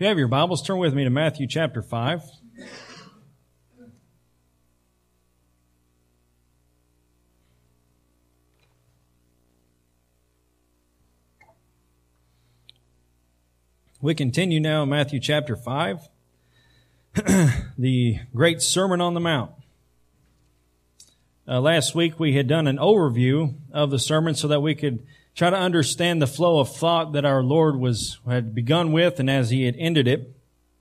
If you have your Bibles, turn with me to Matthew chapter 5. We continue now in Matthew chapter 5, the great Sermon on the Mount. Last week we had done an overview of the sermon so that we could try to understand the flow of thought that our Lord had begun with and as He had ended it.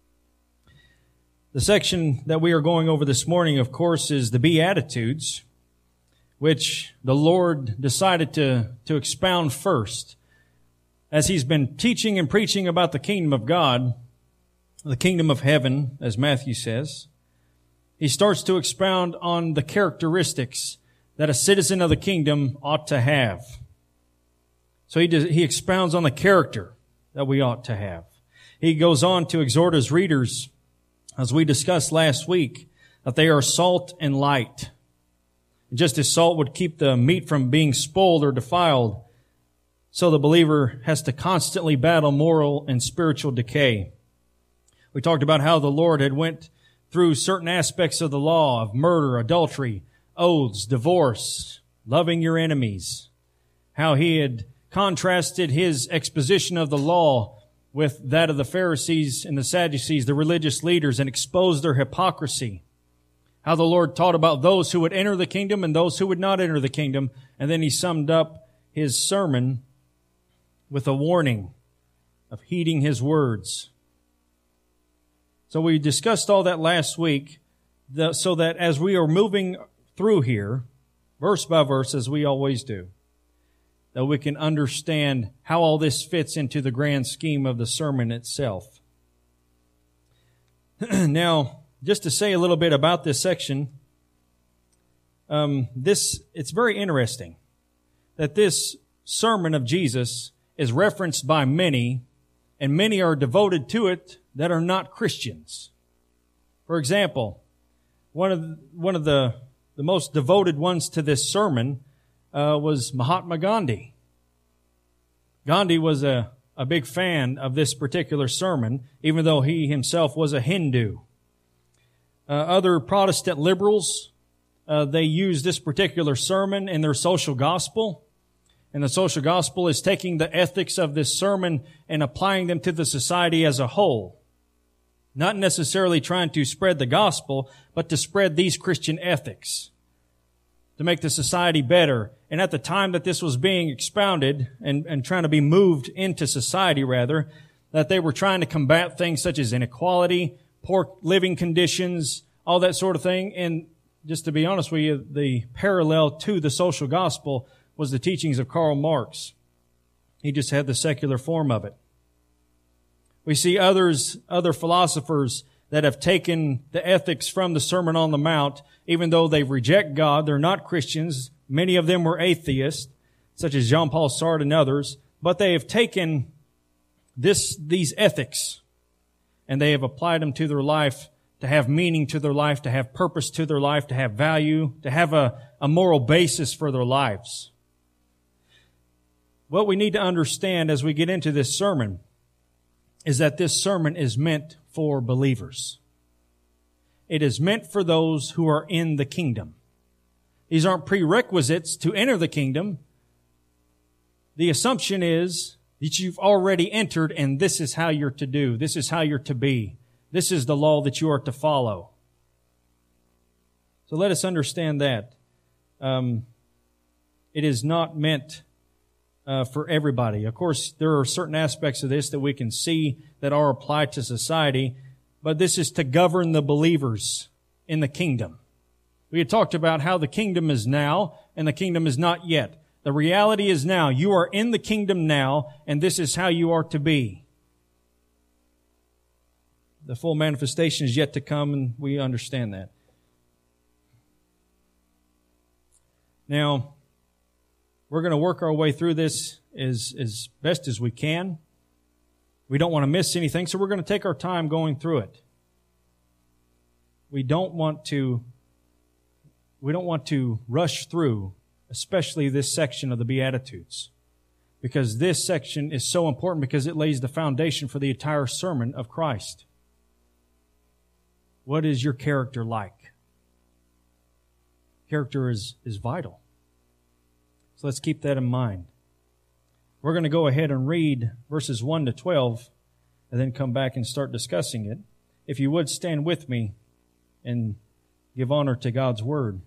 The section that we are going over this morning, of course, is the Beatitudes, which the Lord decided to expound first. As He's been teaching and preaching about the kingdom of God, the kingdom of heaven, as Matthew says, He starts to expound on the characteristics that a citizen of the kingdom ought to have. So he expounds on the character that we ought to have. He goes on to exhort his readers, as we discussed last week, that they are salt and light. Just as salt would keep the meat from being spoiled or defiled, so the believer has to constantly battle moral and spiritual decay. We talked about how the Lord had went through certain aspects of the law of murder, adultery, oaths, divorce, loving your enemies, how He had contrasted His exposition of the law with that of the Pharisees and the Sadducees, the religious leaders, and exposed their hypocrisy. How the Lord taught about those who would enter the kingdom and those who would not enter the kingdom. And then He summed up His sermon with a warning of heeding His words. So we discussed all that last week, so that as we are moving through here, verse by verse, as we always do, that we can understand how all this fits into the grand scheme of the sermon itself. Now, just to say a little bit about this section, it's very interesting that this sermon of Jesus is referenced by many, and many are devoted to it that are not Christians. For example, one of the most devoted ones to this sermon was Mahatma Gandhi. Gandhi was a big fan of this particular sermon, even though he himself was a Hindu. Other Protestant liberals, they use this particular sermon in their social gospel. And the social gospel is taking the ethics of this sermon and applying them to the society as a whole. Not necessarily trying to spread the gospel, but to spread these Christian ethics, to make the society better. And at the time that this was being expounded and trying to be moved into society, rather, that they were trying to combat things such as inequality, poor living conditions, all that sort of thing. And just to be honest with you, the parallel to the social gospel was the teachings of Karl Marx. He just had the secular form of it. We see other philosophers that have taken the ethics from the Sermon on the Mount, even though they reject God, they're not Christians. Many of them were atheists, such as Jean-Paul Sartre and others, but they have taken these ethics and they have applied them to their life, to have meaning to their life, to have purpose to their life, to have value, to have a moral basis for their lives. What we need to understand as we get into this sermon is that this sermon is meant for believers. It is meant for those who are in the kingdom. These aren't prerequisites to enter the kingdom. The assumption is that you've already entered and this is how you're to do. This is how you're to be. This is the law that you are to follow. So let us understand that. It is not meant for everybody. Of course, there are certain aspects of this that we can see that are applied to society, but this is to govern the believers in the kingdom. We had talked about how the kingdom is now and the kingdom is not yet. The reality is now. You are in the kingdom now, and this is how you are to be. The full manifestation is yet to come, and we understand that. Now, we're going to work our way through this as best as we can. We don't want to miss anything, so we're going to take our time going through it. We don't want to rush through, especially this section of the Beatitudes. because this section is so important because it lays the foundation for the entire sermon of Christ. What is your character like? Character is vital. So let's keep that in mind. We're going to go ahead and read verses 1 to 12 and then come back and start discussing it. If you would stand with me and give honor to God's Word.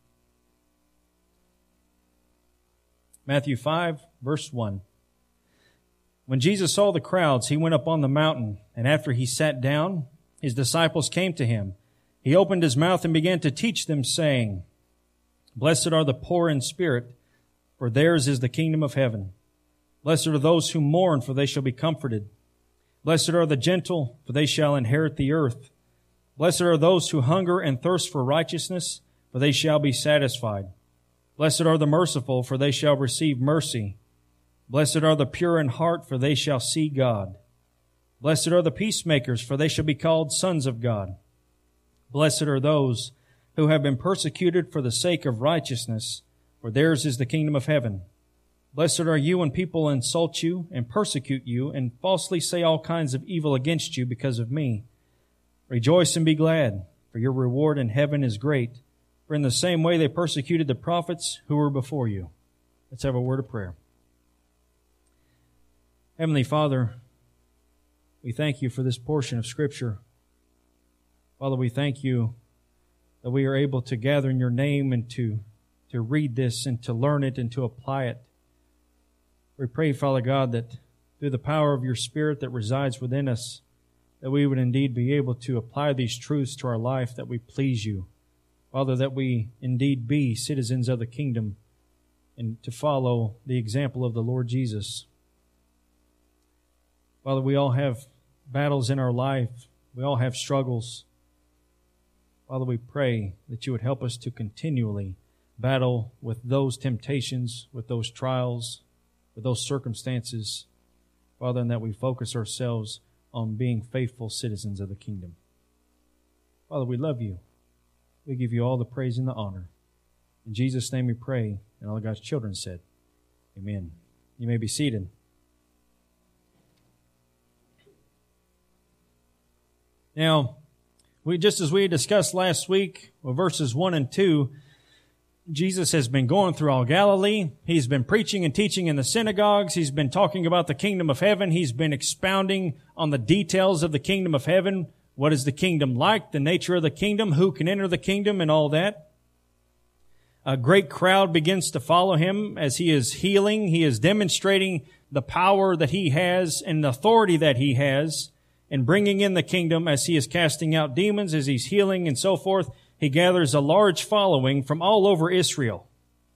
Matthew 5, verse 1. When Jesus saw the crowds, he went up on the mountain, and after he sat down, his disciples came to him. He opened his mouth and began to teach them, saying, Blessed are the poor in spirit, for theirs is the kingdom of heaven. Blessed are those who mourn, for they shall be comforted. Blessed are the gentle, for they shall inherit the earth. Blessed are those who hunger and thirst for righteousness, for they shall be satisfied. Blessed are the merciful, for they shall receive mercy. Blessed are the pure in heart, for they shall see God. Blessed are the peacemakers, for they shall be called sons of God. Blessed are those who have been persecuted for the sake of righteousness, for theirs is the kingdom of heaven. Blessed are you when people insult you and persecute you and falsely say all kinds of evil against you because of me. Rejoice and be glad, for your reward in heaven is great. For in the same way they persecuted the prophets who were before you. Let's have a word of prayer. Heavenly Father, we thank you for this portion of Scripture. Father, we thank you that we are able to gather in your name and to read this and to learn it and to apply it. We pray, Father God, that through the power of your Spirit that resides within us, that we would indeed be able to apply these truths to our life, that we please you. Father, that we indeed be citizens of the kingdom and to follow the example of the Lord Jesus. Father, we all have battles in our life. We all have struggles. Father, we pray that you would help us to continually battle with those temptations, with those trials, with those circumstances. Father, and that we focus ourselves on being faithful citizens of the kingdom. Father, we love you. We give you all the praise and the honor. In Jesus' name we pray, and all God's children said, Amen. You may be seated. Now, just as we discussed last week, with verses 1 and 2, Jesus has been going through all Galilee. He's been preaching and teaching in the synagogues. He's been talking about the kingdom of heaven. He's been expounding on the details of the kingdom of heaven. What is the kingdom like? The nature of the kingdom? Who can enter the kingdom? And all that. A great crowd begins to follow him as he is healing. He is demonstrating the power that he has and the authority that he has in bringing in the kingdom as he is casting out demons, as he's healing and so forth. He gathers a large following from all over Israel.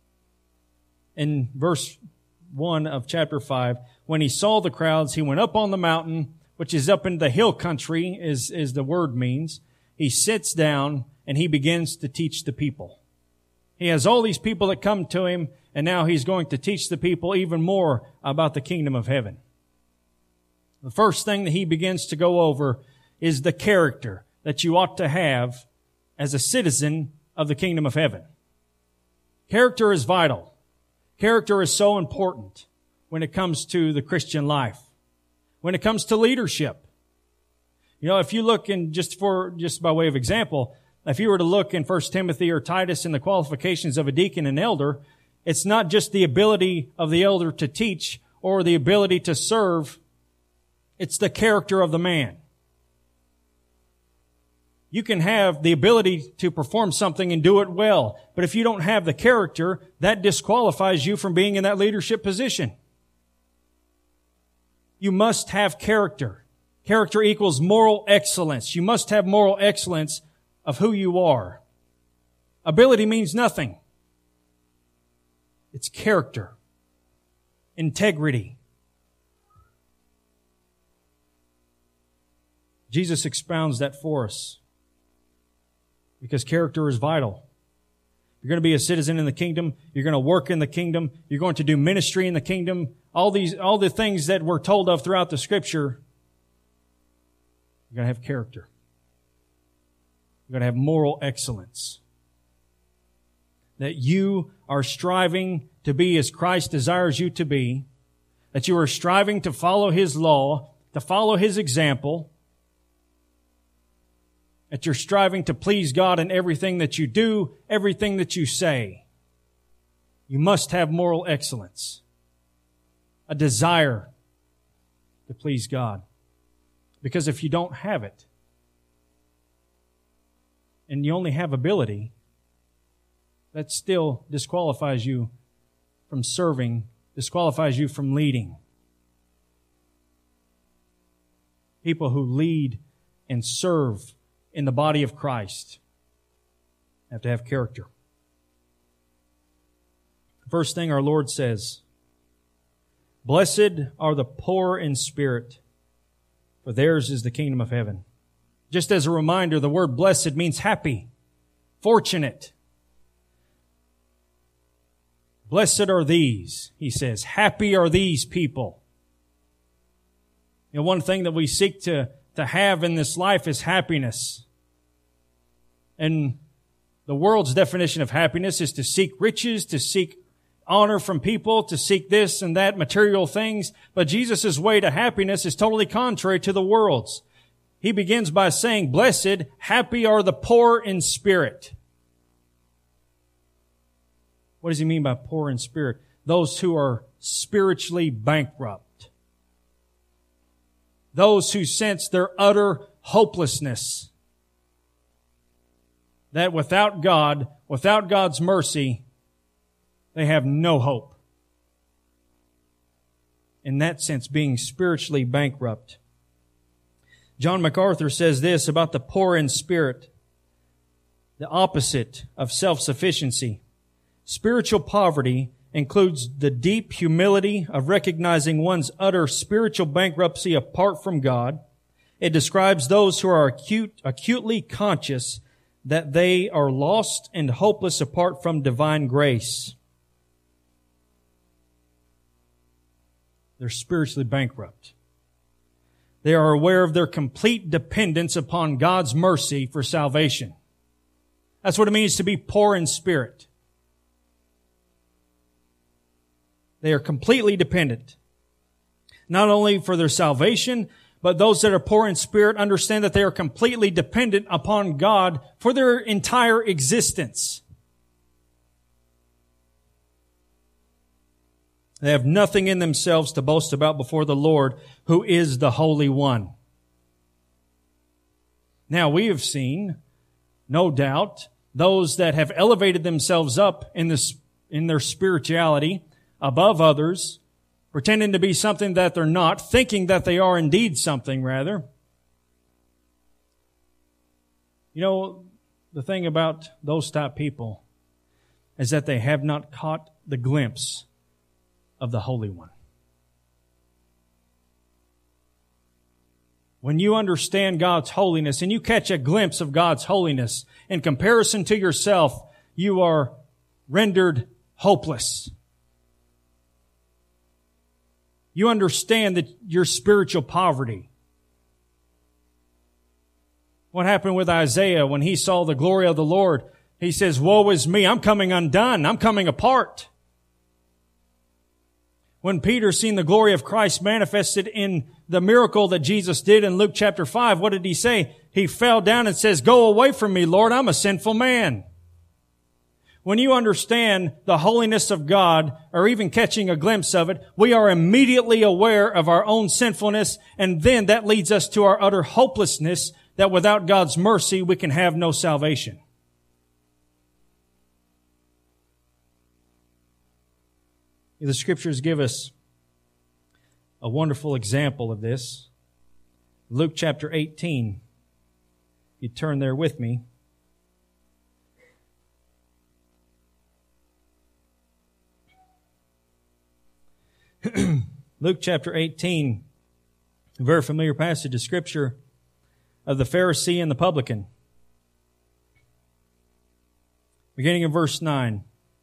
In verse 1 of chapter 5, when he saw the crowds, he went up on the mountain, which is up in the hill country, is the word means. He sits down and he begins to teach the people. He has all these people that come to him, and now he's going to teach the people even more about the kingdom of heaven. The first thing that he begins to go over is the character that you ought to have as a citizen of the kingdom of heaven. Character is vital. Character is so important when it comes to the Christian life. When it comes to leadership. You know, if you look in just by way of example, if you were to look in 1 Timothy or Titus in the qualifications of a deacon and elder, it's not just the ability of the elder to teach or the ability to serve. It's the character of the man. You can have the ability to perform something and do it well, but if you don't have the character, that disqualifies you from being in that leadership position. You must have character. Character equals moral excellence. You must have moral excellence of who you are. Ability means nothing. It's character. Integrity. Jesus expounds that for us because character is vital. You're going to be a citizen in the kingdom. You're going to work in the kingdom. You're going to do ministry in the kingdom. All the things that we're told of throughout the Scripture. You're going to have character. You're going to have moral excellence. That you are striving to be as Christ desires you to be. that you are striving to follow His law, to follow His example, that you're striving to please God in everything that you do, everything that you say. You must have moral excellence, a desire to please God. Because if you don't have it, and you only have ability, that still disqualifies you from serving, disqualifies you from leading. People who lead and serve in the body of Christ have to have character. First thing our Lord says, "Blessed are the poor in spirit, for theirs is the kingdom of heaven." Just as a reminder, the word blessed means happy, fortunate. Blessed are these, He says. Happy are these people. You know, one thing that we seek to have in this life is happiness. And the world's definition of happiness is to seek riches, to seek honor from people, to seek this and that material things. But Jesus' way to happiness is totally contrary to the world's. He begins by saying, "Blessed, happy are the poor in spirit." What does He mean by poor in spirit? Those who are spiritually bankrupt. Those who sense their utter hopelessness. That without God, without God's mercy, they have no hope. In that sense, being spiritually bankrupt. John MacArthur says this about the poor in spirit, the opposite of self-sufficiency. Spiritual poverty includes the deep humility of recognizing one's utter spiritual bankruptcy apart from God. It describes those who are acutely conscious that they are lost and hopeless apart from divine grace. They're spiritually bankrupt. They are aware of their complete dependence upon God's mercy for salvation. That's what it means to be poor in spirit. They are completely dependent. Not only for their salvation, but those that are poor in spirit understand that they are completely dependent upon God for their entire existence. They have nothing in themselves to boast about before the Lord, who is the Holy One. Now, we have seen, no doubt, those that have elevated themselves up in their spirituality above others, pretending to be something that they're not, thinking that they are indeed something, rather. You know, the thing about those type people is that they have not caught the glimpse of the Holy One. When you understand God's holiness and you catch a glimpse of God's holiness in comparison to yourself, you are rendered hopeless. You understand that your spiritual poverty. What happened with Isaiah when he saw the glory of the Lord? He says, "Woe is me, I'm coming undone, I'm coming apart." When Peter seen the glory of Christ manifested in the miracle that Jesus did in Luke chapter 5, what did he say? He fell down and says, "Go away from me, Lord, I'm a sinful man." When you understand the holiness of God, or even catching a glimpse of it, we are immediately aware of our own sinfulness, and then that leads us to our utter hopelessness that without God's mercy we can have no salvation. The Scriptures give us a wonderful example of this. Luke chapter 18. You turn there with me. Luke chapter 18, a very familiar passage of Scripture of the Pharisee and the publican. Beginning in verse 9.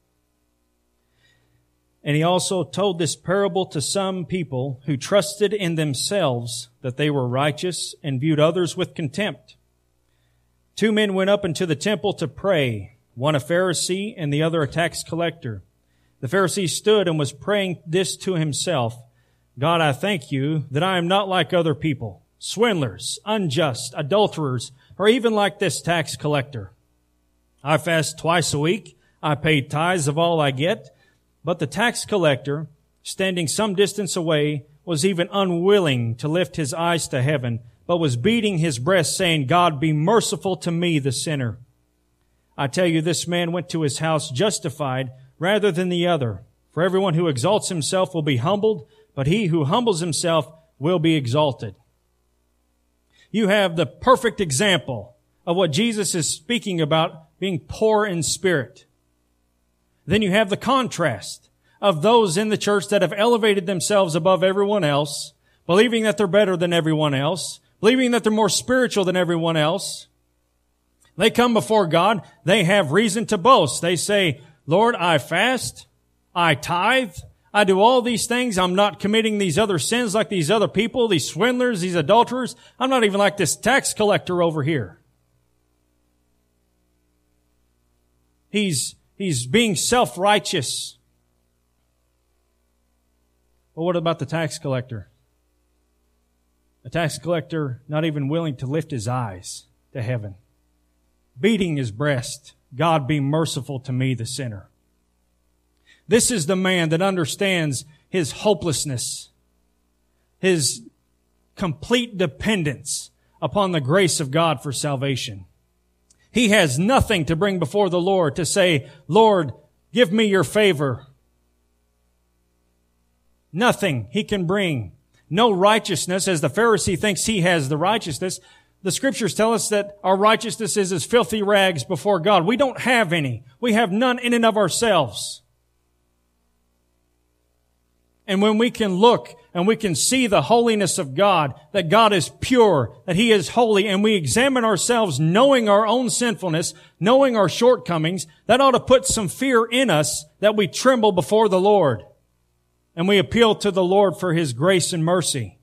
"And he also told this parable to some people who trusted in themselves that they were righteous and viewed others with contempt. 2 men went up into the temple to pray, one a Pharisee and the other a tax collector. The Pharisee stood and was praying this to himself, God, I thank you that I am not like other people, swindlers, unjust, adulterers, or even like this tax collector. I fast twice a week. I pay tithes of all I get. But the tax collector, standing some distance away, was even unwilling to lift his eyes to heaven, but was beating his breast, saying, God, be merciful to me, the sinner. I tell you, this man went to his house justified rather than the other. For everyone who exalts himself will be humbled, but he who humbles himself will be exalted. You have the perfect example of what Jesus is speaking about, being poor in spirit. Then you have the contrast of those in the church that have elevated themselves above everyone else, believing that they're better than everyone else, believing that they're more spiritual than everyone else. They come before God. They have reason to boast. They say, Lord, I fast, I tithe, I do all these things. I'm not committing these other sins like these other people, these swindlers, these adulterers. I'm not even like this tax collector over here. He's being self-righteous. Well, what about the tax collector? The tax collector not even willing to lift his eyes to heaven, beating his breast. God, be merciful to me, the sinner. This is the man that understands his hopelessness, his complete dependence upon the grace of God for salvation. He has nothing to bring before the Lord to say, Lord, give me your favor. Nothing he can bring. No righteousness, as the Pharisee thinks he has the righteousness. The Scriptures tell us that our righteousness is as filthy rags before God. We don't have any. We have none in and of ourselves. And when we can look and we can see the holiness of God, that God is pure, that He is holy, and we examine ourselves knowing our own sinfulness, knowing our shortcomings, that ought to put some fear in us that we tremble before the Lord. And we appeal to the Lord for His grace and mercy.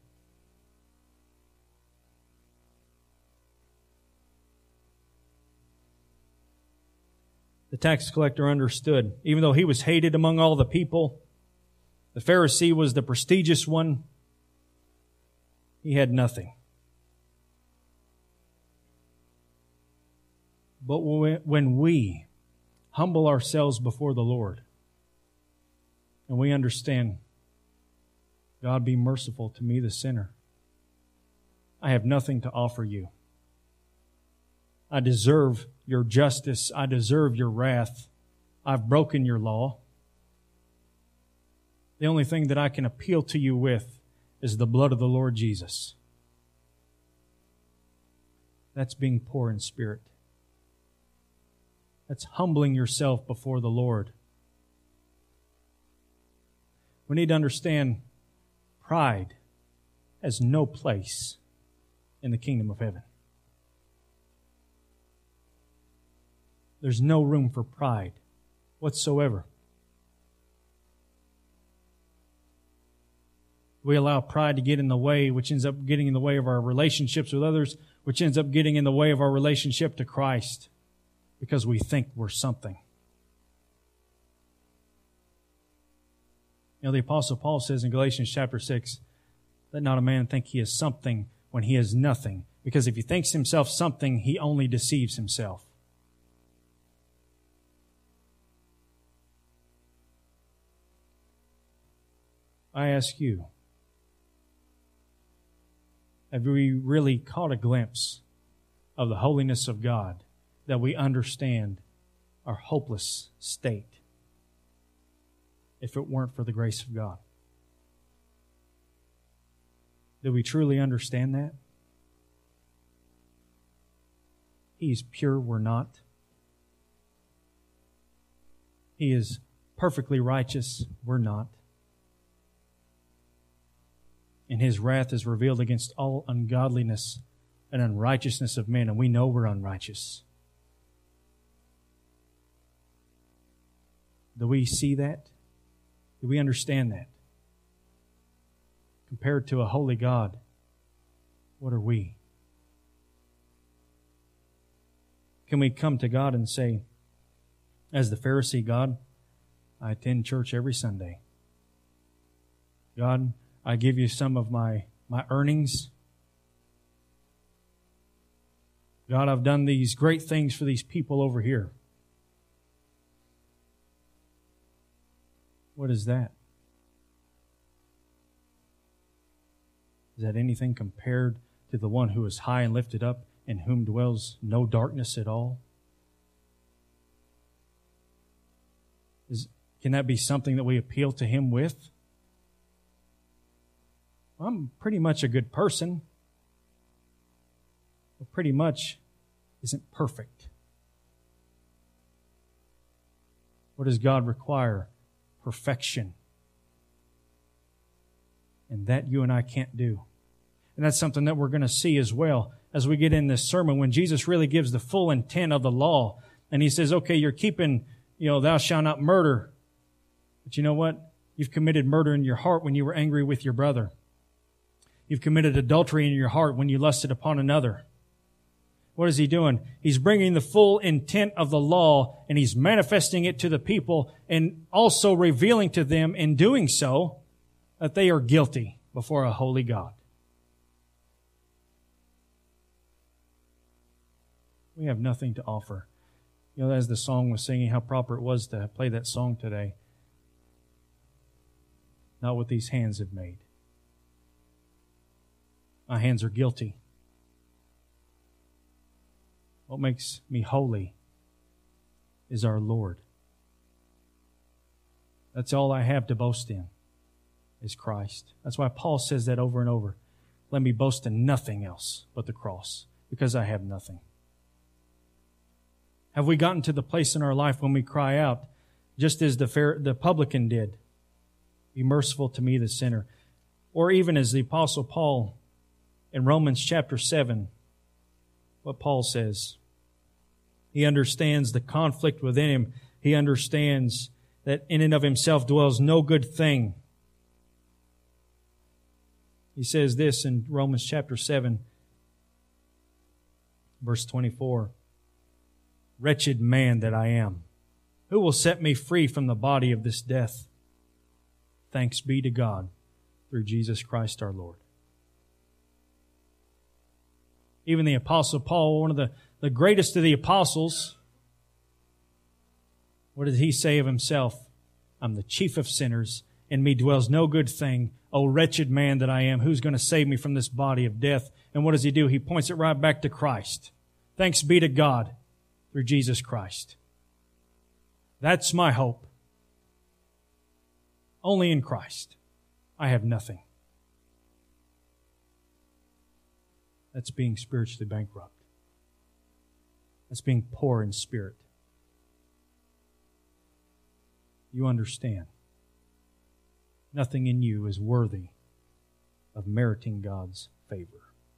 The tax collector understood, even though he was hated among all the people, the Pharisee was the prestigious one, he had nothing. But when we humble ourselves before the Lord, and we understand, God, be merciful to me, the sinner. I have nothing to offer you. I deserve your justice. I deserve your wrath. I've broken your law. The only thing that I can appeal to you with is the blood of the Lord Jesus. That's being poor in spirit. That's humbling yourself before the Lord. We need to understand pride has no place in the kingdom of heaven. There's no room for pride whatsoever. We allow pride to get in the way, which ends up getting in the way of our relationships with others, which ends up getting in the way of our relationship to Christ, because we think we're something. You know, the Apostle Paul says in Galatians chapter 6, let not a man think he is something when he is nothing, because if he thinks himself something, he only deceives himself. I ask you, have we really caught a glimpse of the holiness of God, that we understand our hopeless state if it weren't for the grace of God? Do we truly understand that? He's pure, we're not. He is perfectly righteous, we're not. And His wrath is revealed against all ungodliness and unrighteousness of men, and we know we're unrighteous. Do we see that? Do we understand that? Compared to a holy God, what are we? Can we come to God and say, as the Pharisee, God, I attend church every Sunday. God, I give you some of my earnings. God, I've done these great things for these people over here. What is that? Is that anything compared to the one who is high and lifted up, in whom dwells no darkness at all? Can that be something that we appeal to Him with? I'm pretty much a good person, but pretty much isn't perfect. What does God require? Perfection. And that you and I can't do. And that's something that we're going to see as well as we get in this sermon, when Jesus really gives the full intent of the law. And He says, okay, you're keeping, thou shalt not murder. But you know what? You've committed murder in your heart when you were angry with your brother. You've committed adultery in your heart when you lusted upon another. What is He doing? He's bringing the full intent of the law, and He's manifesting it to the people, and also revealing to them in doing so that they are guilty before a holy God. We have nothing to offer. As the song was singing, how proper it was to play that song today. Not what these hands have made. My hands are guilty. What makes me holy is our Lord. That's all I have to boast in, is Christ. That's why Paul says that over and over. Let me boast in nothing else but the cross, because I have nothing. Have we gotten to the place in our life when we cry out, just as the publican did, be merciful to me, the sinner? Or even as the Apostle Paul in Romans chapter 7, what Paul says. He understands the conflict within him. He understands that in and of himself dwells no good thing. He says this in Romans chapter 7, verse 24. Wretched man that I am, who will set me free from the body of this death? Thanks be to God through Jesus Christ our Lord. Even the Apostle Paul, one of the greatest of the apostles, what did he say of himself? I'm the chief of sinners. In me dwells no good thing. O wretched man that I am, who's going to save me from this body of death? And what does he do? He points it right back to Christ. Thanks be to God through Jesus Christ. That's my hope. Only in Christ. I have nothing. That's being spiritually bankrupt. That's being poor in spirit. You understand. Nothing in you is worthy of meriting God's favor.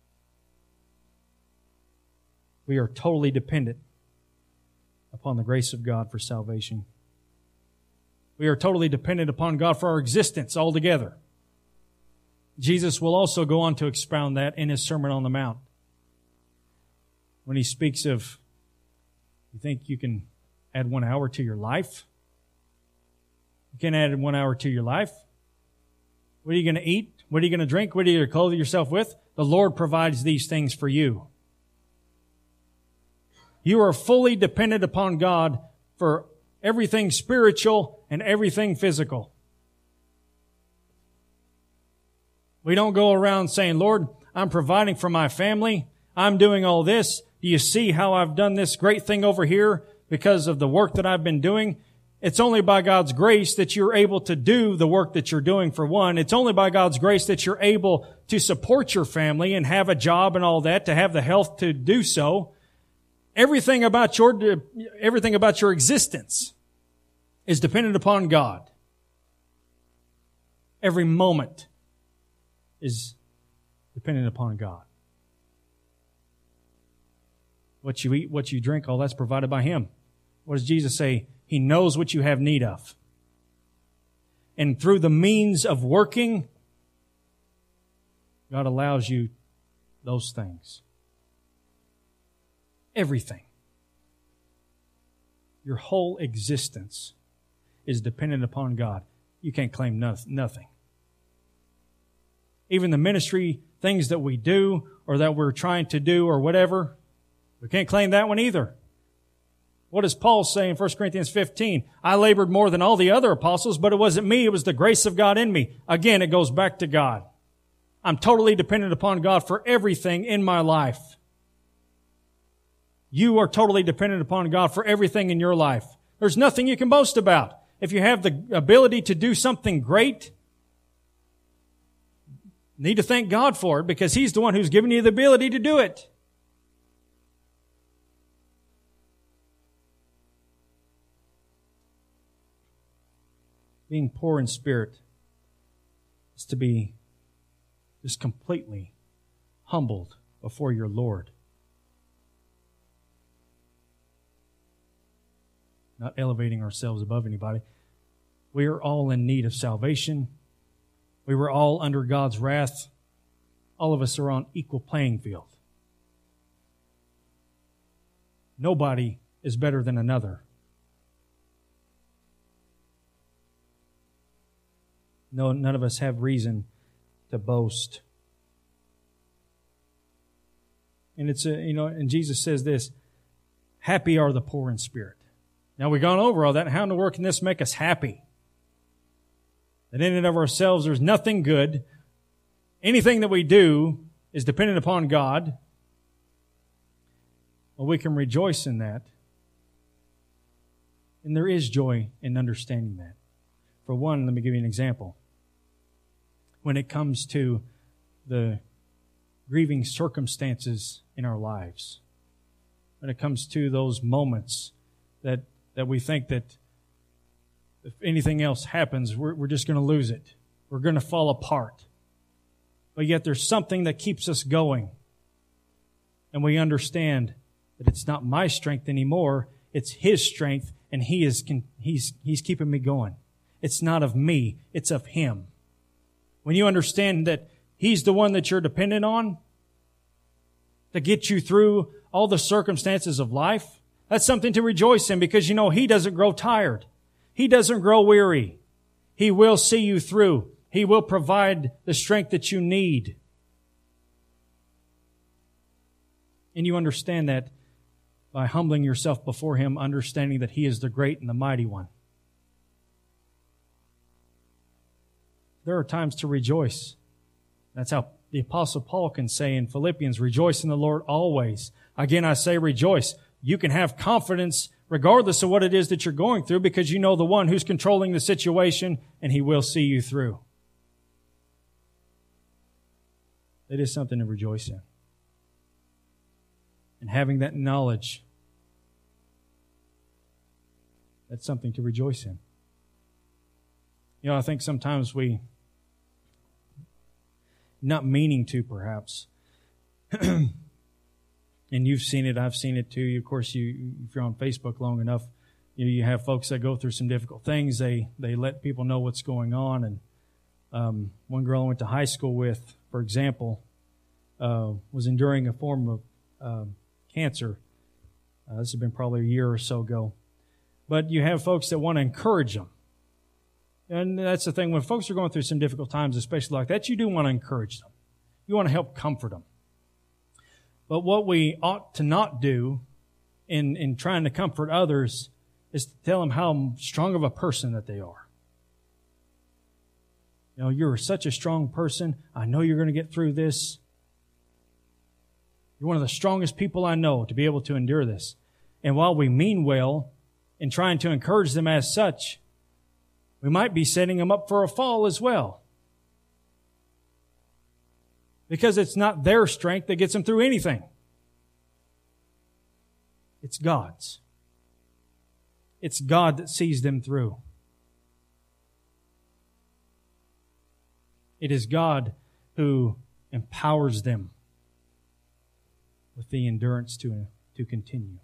We are totally dependent upon the grace of God for salvation. We are totally dependent upon God for our existence altogether. Jesus will also go on to expound that in His Sermon on the Mount. When He speaks of, you think you can add 1 hour to your life? You can't add 1 hour to your life. What are you going to eat? What are you going to drink? What are you going to clothe yourself with? The Lord provides these things for you. You are fully dependent upon God for everything spiritual and everything physical. We don't go around saying, Lord, I'm providing for my family. I'm doing all this. Do you see how I've done this great thing over here because of the work that I've been doing? It's only by God's grace that you're able to do the work that you're doing, for one. It's only by God's grace that you're able to support your family and have a job and all that, to have the health to do so. Everything about your existence is dependent upon God. Every moment is dependent upon God. What you eat, what you drink, all that's provided by Him. What does Jesus say? He knows what you have need of. And through the means of working, God allows you those things. Everything. Your whole existence is dependent upon God. You can't claim nothing. even the ministry things that we do or that we're trying to do or whatever. We can't claim that one either. What does Paul say in 1 Corinthians 15? I labored more than all the other apostles, but it wasn't me, it was the grace of God in me. Again, it goes back to God. I'm totally dependent upon God for everything in my life. You are totally dependent upon God for everything in your life. There's nothing you can boast about. If you have the ability to do something great, you need to thank God for it because He's the one who's given you the ability to do it. Being poor in spirit is to be just completely humbled before your Lord. Not elevating ourselves above anybody. We are all in need of salvation. We were all under God's wrath. All of us are on equal playing field. Nobody is better than another. No, none of us have reason to boast. And and Jesus says this, happy are the poor in spirit. Now we've gone over all that. How in the world can this make us happy? That in and of ourselves there's nothing good. Anything that we do is dependent upon God. Well, we can rejoice in that. And there is joy in understanding that. For one, let me give you an example. When it comes to the grieving circumstances in our lives, when it comes to those moments that we think that if anything else happens, we're just going to lose it. We're going to fall apart. But yet there's something that keeps us going. And we understand that it's not my strength anymore. It's His strength, and He's keeping me going. It's not of me. It's of Him. When you understand that He's the one that you're dependent on to get you through all the circumstances of life, that's something to rejoice in because you know He doesn't grow tired. He doesn't grow weary. He will see you through. He will provide the strength that you need. And you understand that by humbling yourself before Him, understanding that He is the great and the mighty one. There are times to rejoice. That's how the Apostle Paul can say in Philippians, rejoice in the Lord always. Again, I say rejoice. You can have confidence regardless of what it is that you're going through because you know the one who's controlling the situation and He will see you through. It is something to rejoice in. And having that knowledge, that's something to rejoice in. You know, I think sometimes we, not meaning to perhaps, and you've seen it, I've seen it too. Of course, if you're on Facebook long enough, you have folks that go through some difficult things. They let people know what's going on. And one girl I went to high school with, for example, was enduring a form of cancer. This has been probably a year or so ago. But you have folks that want to encourage them. And that's the thing, when folks are going through some difficult times, especially like that, you do want to encourage them. You want to help comfort them. But what we ought to not do in trying to comfort others is to tell them how strong of a person that they are. You know, you're such a strong person. I know you're going to get through this. You're one of the strongest people I know to be able to endure this. And while we mean well in trying to encourage them as such, we might be setting them up for a fall as well. Because it's not their strength that gets them through anything. It's God's. It's God that sees them through. It is God who empowers them with the endurance to continue.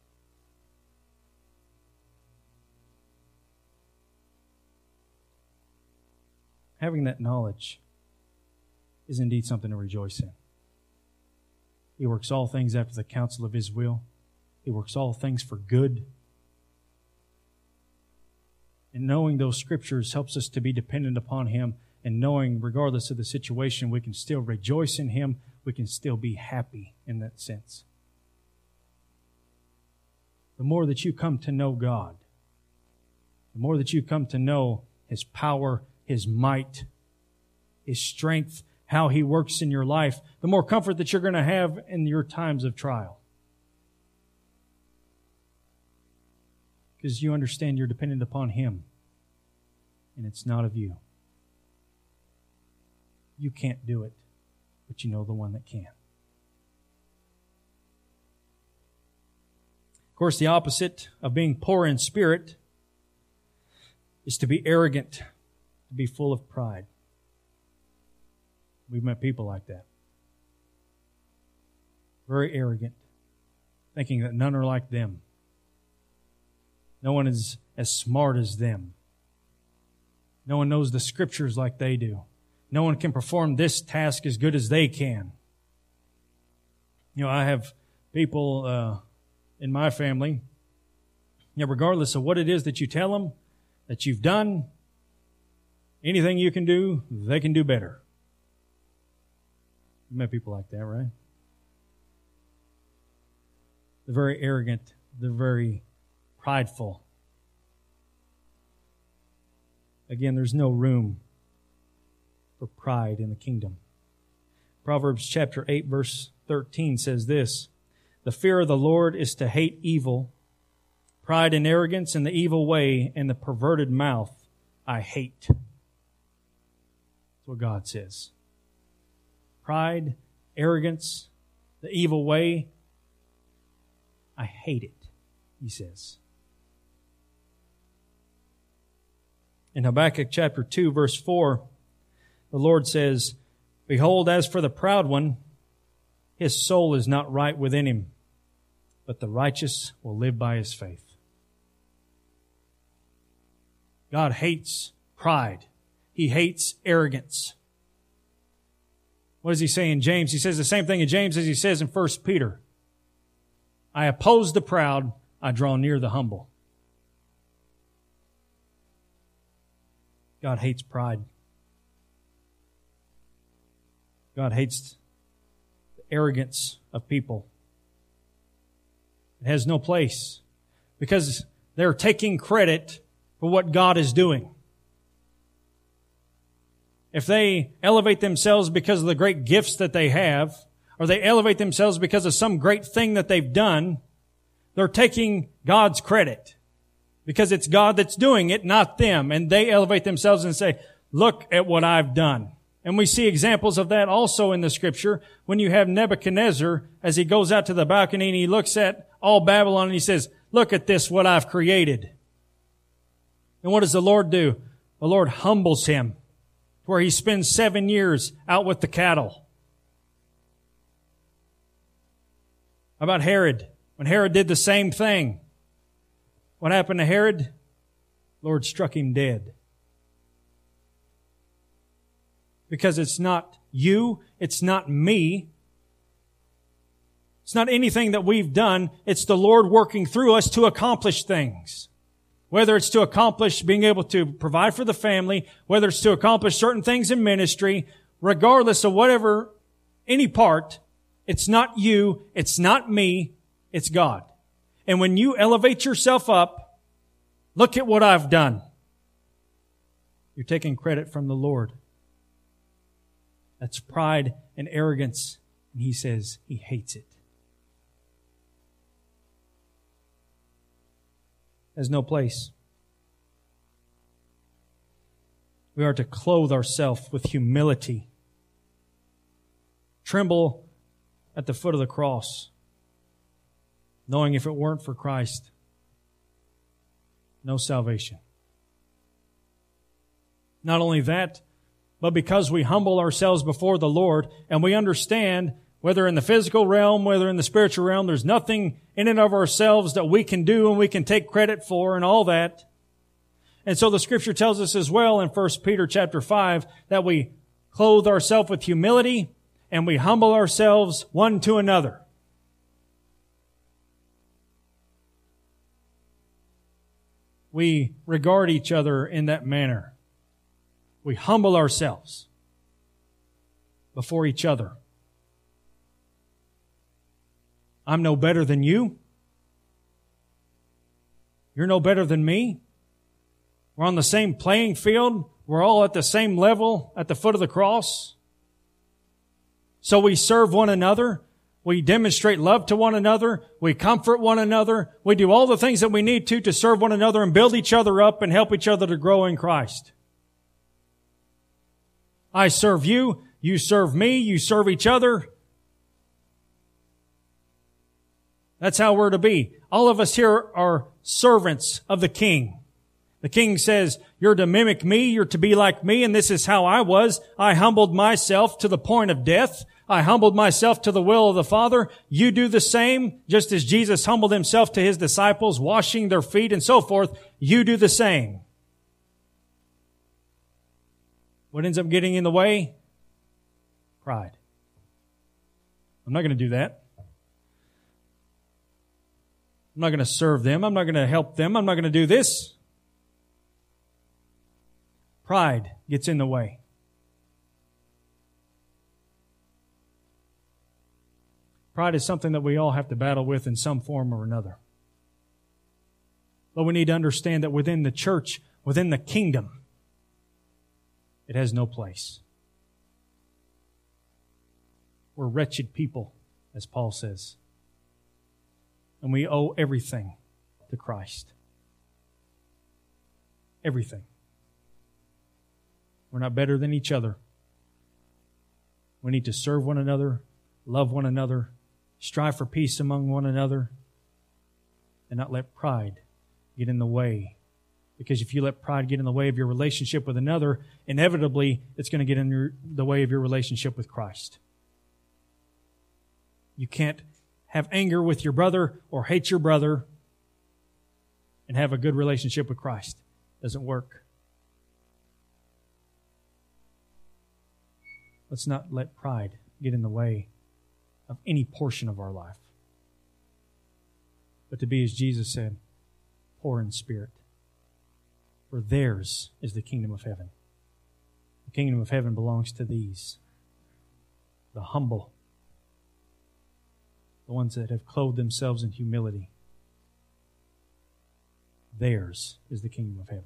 Having that knowledge is indeed something to rejoice in. He works all things after the counsel of His will. He works all things for good. And knowing those scriptures helps us to be dependent upon Him and knowing regardless of the situation, we can still rejoice in Him. We can still be happy in that sense. The more that you come to know God, the more that you come to know His power, His might, His strength, how He works in your life, the more comfort that you're going to have in your times of trial. Because you understand you're dependent upon Him, and it's not of you. You can't do it, but you know the one that can. Of course, the opposite of being poor in spirit is to be arrogant, to be full of pride. We've met people like that. Very arrogant, thinking that none are like them. No one is as smart as them. No one knows the Scriptures like they do. No one can perform this task as good as they can. You know, I have people in my family, regardless of what it is that you tell them, that you've done, anything you can do, they can do better. You met people like that, right? They're very arrogant. They're very prideful. Again, there's no room for pride in the kingdom. Proverbs chapter 8, verse 13 says this, "The fear of the Lord is to hate evil. Pride and arrogance and the evil way and the perverted mouth I hate." That's what God says. Pride, arrogance, the evil way, I hate it, He says. In Habakkuk chapter 2, verse 4, the Lord says, "Behold, as for the proud one, his soul is not right within him, but the righteous will live by his faith." God hates pride. He hates arrogance. What does He say in James? He says the same thing in James as He says in 1 Peter. "I oppose the proud, I draw near the humble." God hates pride. God hates the arrogance of people. It has no place because they're taking credit for what God is doing. If they elevate themselves because of the great gifts that they have, or they elevate themselves because of some great thing that they've done, they're taking God's credit because it's God that's doing it, not them. And they elevate themselves and say, "Look at what I've done." And we see examples of that also in the Scripture when you have Nebuchadnezzar as he goes out to the balcony and he looks at all Babylon and he says, "Look at this, what I've created." And what does the Lord do? The Lord humbles him, where he spends 7 years out with the cattle. How about Herod? When Herod did the same thing, what happened to Herod? The Lord struck him dead. Because it's not you, it's not me. It's not anything that we've done. It's the Lord working through us to accomplish things. Whether it's to accomplish being able to provide for the family, whether it's to accomplish certain things in ministry, regardless of whatever, any part, it's not you, it's not me, it's God. And when you elevate yourself up, look at what I've done. You're taking credit from the Lord. That's pride and arrogance. And He says He hates it. Has no place. We are to clothe ourselves with humility. Tremble at the foot of the cross, knowing if it weren't for Christ, no salvation. Not only that, but because we humble ourselves before the Lord and we understand, whether in the physical realm, whether in the spiritual realm, there's nothing in and of ourselves that we can do and we can take credit for and all that. And so the Scripture tells us as well in 1 Peter chapter 5 that we clothe ourselves with humility and we humble ourselves one to another. We regard each other in that manner. We humble ourselves before each other. I'm no better than you. You're no better than me. We're on the same playing field. We're all at the same level at the foot of the cross. So we serve one another. We demonstrate love to one another. We comfort one another. We do all the things that we need to serve one another and build each other up and help each other to grow in Christ. I serve you. You serve me. You serve each other. That's how we're to be. All of us here are servants of the King. The King says, you're to mimic me, you're to be like me, and this is how I was. I humbled myself to the point of death. I humbled myself to the will of the Father. You do the same, just as Jesus humbled himself to his disciples, washing their feet and so forth. You do the same. What ends up getting in the way? Pride. I'm not going to do that. I'm not going to serve them. I'm not going to help them. I'm not going to do this. Pride gets in the way. Pride is something that we all have to battle with in some form or another. But we need to understand that within the church, within the kingdom, it has no place. We're wretched people, as Paul says. And we owe everything to Christ. Everything. We're not better than each other. We need to serve one another, love one another, strive for peace among one another, and not let pride get in the way. Because if you let pride get in the way of your relationship with another, inevitably it's going to get in the way of your relationship with Christ. You can't have anger with your brother or hate your brother and have a good relationship with Christ. It doesn't work. Let's not let pride get in the way of any portion of our life. But to be, as Jesus said, poor in spirit. For theirs is the kingdom of heaven. The kingdom of heaven belongs to these, the humble, the ones that have clothed themselves in humility. Theirs is the kingdom of heaven.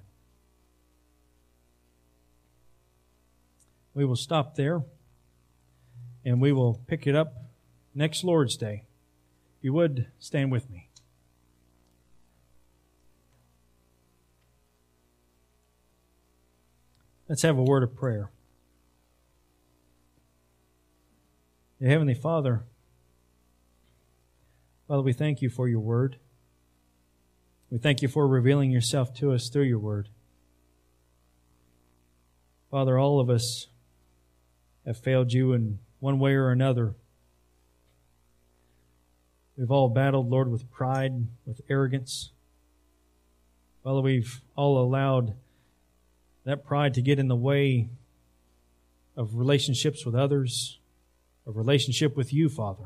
We will stop there, and we will pick it up next Lord's Day. If you would, stand with me. Let's have a word of prayer. Dear Heavenly Father, we thank you for your word. We thank you for revealing yourself to us through your word. Father, all of us have failed you in one way or another. We've all battled, Lord, with pride, with arrogance. Father, we've all allowed that pride to get in the way of relationships with others, of relationship with you, Father.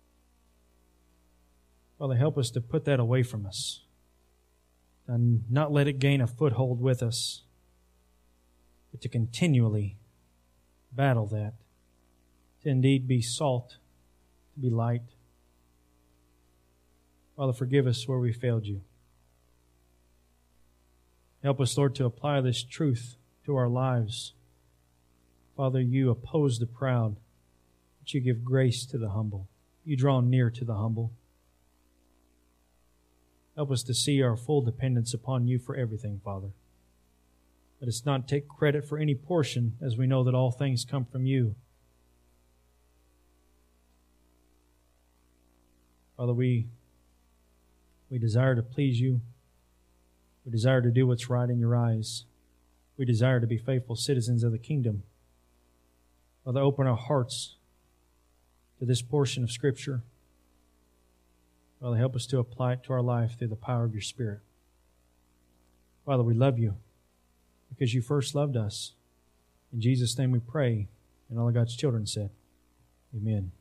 Father, help us to put that away from us and not let it gain a foothold with us, but to continually battle that, to indeed be salt, to be light. Father, forgive us where we failed you. Help us, Lord, to apply this truth to our lives. Father, you oppose the proud, but you give grace to the humble. You draw near to the humble. Help us to see our full dependence upon you for everything, Father. Let us not take credit for any portion, as we know that all things come from you. Father, we desire to please you. We desire to do what's right in your eyes. We desire to be faithful citizens of the kingdom. Father, open our hearts to this portion of Scripture. Father, help us to apply it to our life through the power of your Spirit. Father, we love you because you first loved us. In Jesus' name we pray, and all of God's children said, Amen.